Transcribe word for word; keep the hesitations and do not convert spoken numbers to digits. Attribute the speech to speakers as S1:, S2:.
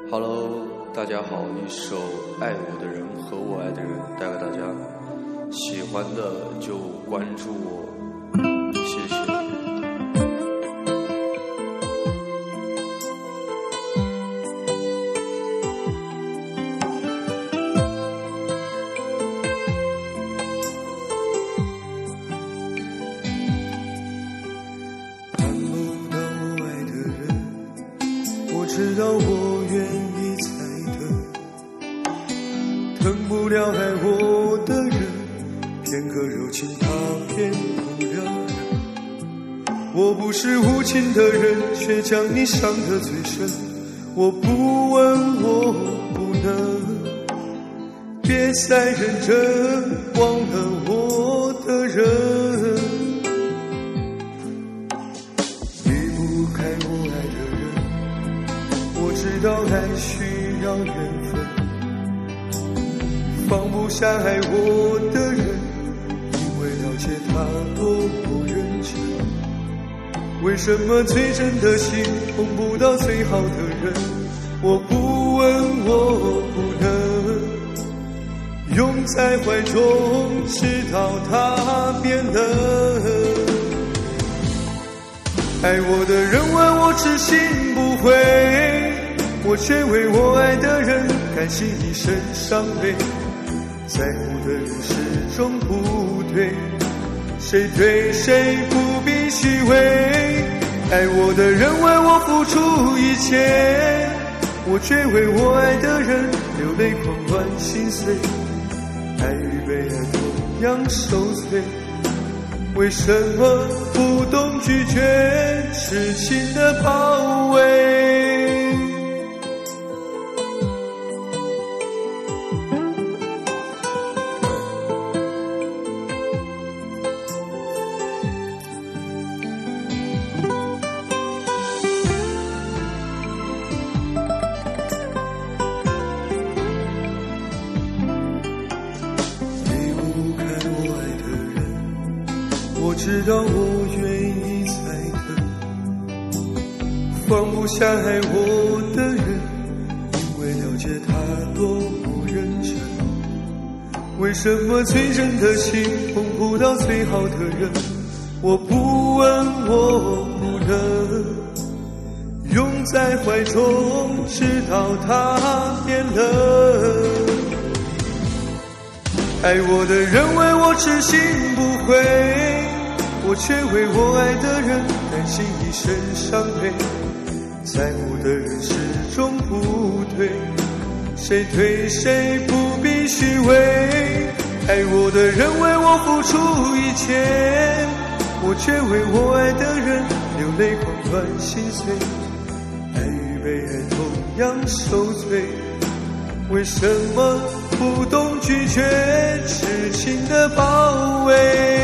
S1: Hello， 大家好，一首爱我的人和我爱的人带给大家，喜欢的就关注我，谢谢。
S2: 知道我愿意猜的，疼不了爱我的人，片刻柔情他骗不了人。我不是无情的人，却将你伤得最深。我不问我不能，别再认真忘了我的人，离不开我爱的人。我知道爱需要缘分，放不下爱我的人，因为了解他多不认真。为什么最真的心碰不到最好的人？我不问我不能，拥在怀中直到他变冷。爱我的人问我痴心不悔，我却为我爱的人甘心一生伤悲。在乎的人始终不对，谁对谁不必虚伪。爱我的人为我付出一切，我却为我爱的人流泪狂乱心碎。爱与被爱同样受罪，为什么不懂拒绝痴情的包围？我知道我愿意猜的，放不下爱我的人，因为了解他多不认真。为什么最真的心碰不到最好的人？我不问我不能，拥在怀中直到他变冷。爱我的人为我痴心不悔，我却为我爱的人甘心一生伤悲。在乎的人始终不对，谁对谁不必虚伪。爱我的人为我付出一切，我却为我爱的人流泪狂乱心碎。爱与被爱同样受罪，为什么不懂拒绝痴情的包围？